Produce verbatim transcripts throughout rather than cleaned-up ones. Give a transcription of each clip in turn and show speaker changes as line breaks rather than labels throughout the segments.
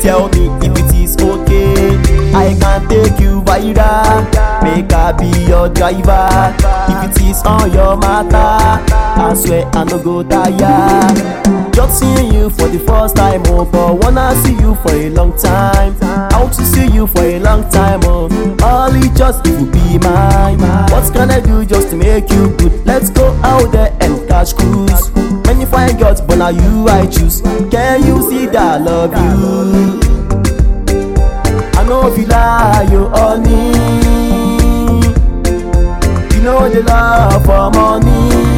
tell me if it is okay. I can take you viral, make I be your driver. If it is on your matter, I swear I no go tire. Just seeing you for the first time, oh, but wanna see you for a long time. I want to see you for a long time, oh. Only just if you be mine. What can I do just to make you good? Let's go out there and catch cruise. Many fine girls, but now you I choose. Can you see that I love you? I know if you lie, you honey. You know the love for money.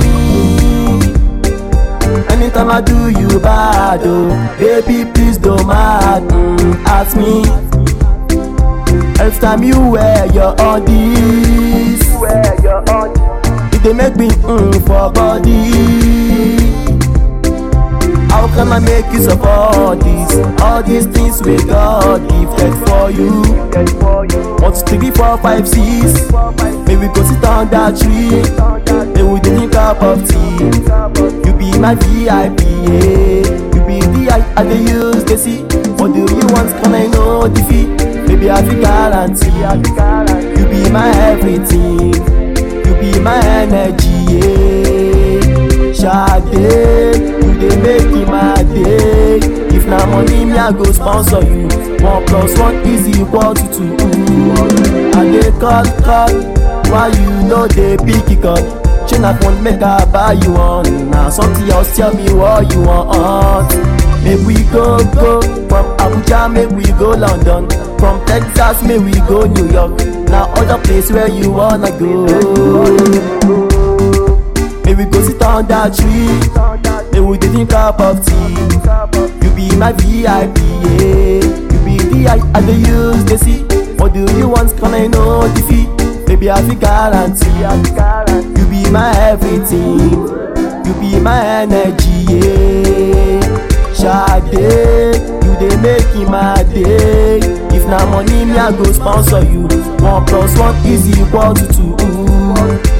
Anytime I do you bad, oh, baby please don't mad, mm, ask me. Every time you wear your undies, it dey make me mm, for body. How can I make you support this? All these things we God gifted for you. One, two, three, four, five, six. Maybe we go sit on that tree. Then we drink cup of tea. You be my V I P, yeah. You be the I I dey use the see. What do you want? Can I know the fee? Baby I feel guarantee. You be my everything. You be my energy, yeah. Sade, you dey make my day. If na money me I go sponsor you. One plus one is equal to two. I dey cut cut, why you no dey pick it up? Chain I phone make I buy you one. Now something else tell me what you want. Make we go go from Abuja, make we go London. From Texas, make we go New York. Now other place where you wanna go. Make we go sit on that tree. Make we drink cup of tea. You be my V I P, yeah. You be the I I dey use the see. What do you want? Can I know the fee? Baby I feel guarantee. You be my everything. You be my energy, yeah. Sade, you dey make my day. If na money me I go sponsor you. One plus one is equal to two.